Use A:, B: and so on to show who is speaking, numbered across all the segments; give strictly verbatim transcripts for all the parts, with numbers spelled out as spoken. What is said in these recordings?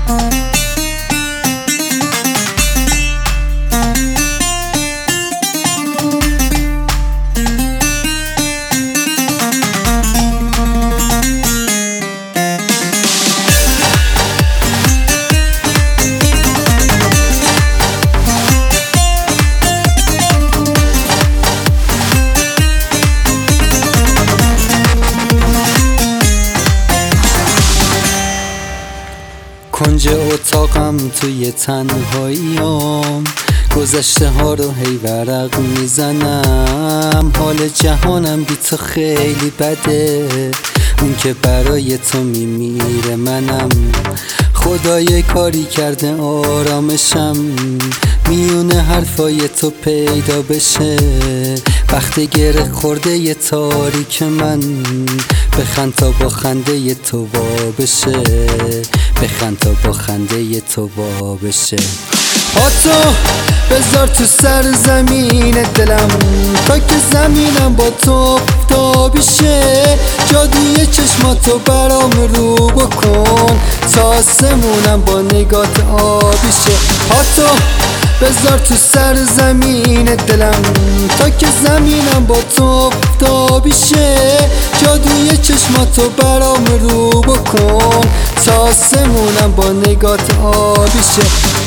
A: کنج اتاقم توی تنهاییام، گذشته ها رو هی ورق میزنم. حال جهانم بی تو خیلی بده، اون که برای تو میمیره منم. خدای کاری کرده آرامشم میونه حرفای تو پیدا بشه. وقت گره خورده ی تاریک من، بخند تا با خنده ی تو وا بشه. بخند تا با خنده ی تو وا بشه. پاتو بذار تو سر زمین دلم، تا که زمینم با تو تابی شه. جادوی چشماتو برام رو بکن، تا آسمونم با نگات آبی شه. پاتو بذار تو سر زمین دلم، تا که زمینم با تو تابی شه. جادوی چشماتو برام رو بکن، تا آسمونم با نگات آبی شه.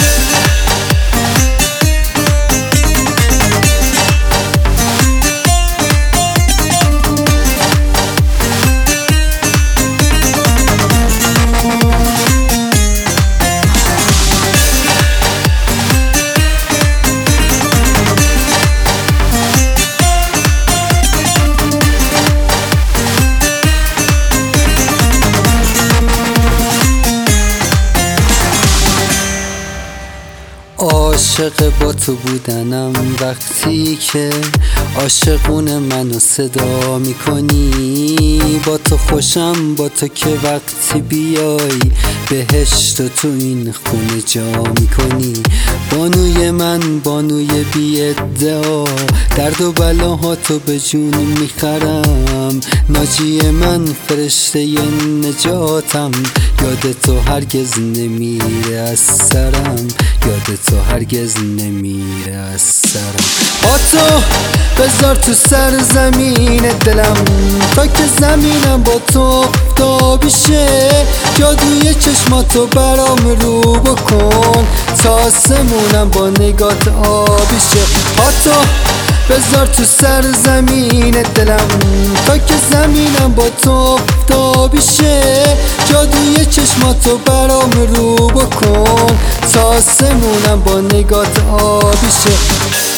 A: عاشق با تو بودنم وقتی که عاشقون منو صدا میکنی. با تو خوشم، با تو که وقتی بیای بهشت و تو این خونه جا میکنی. بانوی من، بانوی بی ادعا، درد و بلاهاتو به جون میخرم. ناجی من، فرشته نجاتم، یاد تو هرگز نمیره از سرم. یاد تو هرگز نمیره از سرم. پاتو بذار تو سر زمین دلم، تا که زمینم با تو تابی شه. جادوی چشماتو برام رو بکن، تا آسمونم با نگات آبی شه. پاتو بذار تو سر زمین دلم، تا که زمینم با تو تابی شه. جادوی چشماتو برام رو بکن، تا آسمونم با نگات آبی شه.